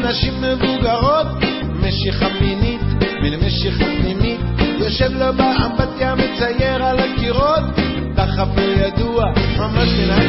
נשים מבוגרות, משיכה מינית, מן משיכה פנימית, יושב לו באמבטיה מצייר על הקירות, דחף לא ידוע, ממש מן